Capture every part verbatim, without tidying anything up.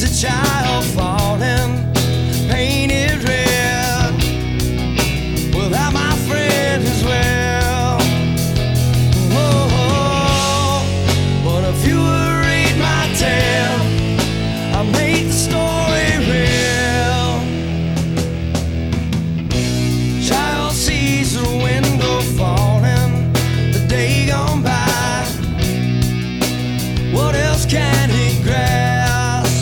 a child falling, painted red, without my friend as well. Oh, but if you would read my tale, I'll make the story real. Child sees the window falling, the day gone by. What else can he grasp?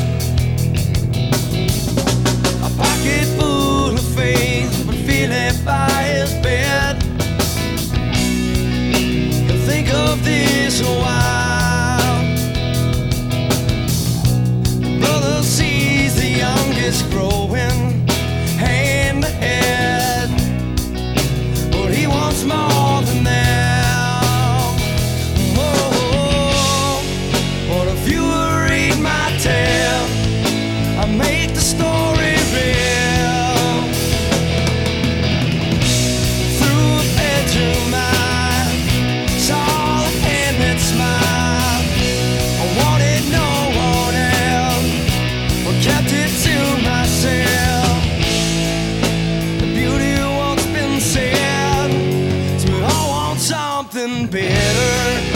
A pocket full of faith, but feel it by his bed. He'll think of this a while. Brother sees the youngest growing hand to head, but he wants more than that. I make the story real. Through a bedroom I saw a hand that smiled. I wanted no one else, but kept it to myself. The beauty of what's been said, so we all want something better.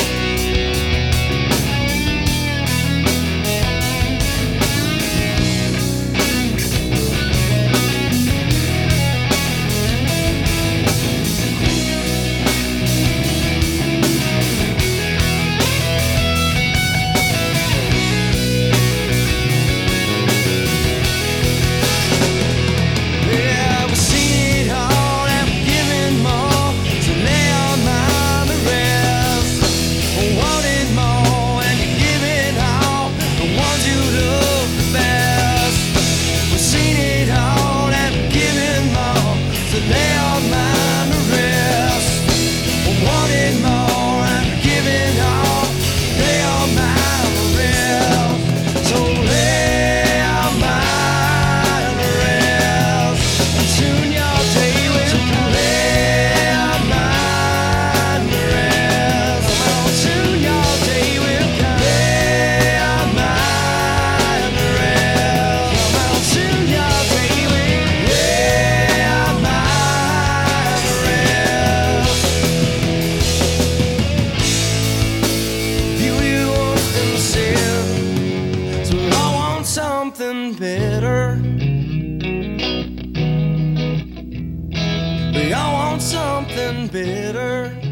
Something better. We all want something better.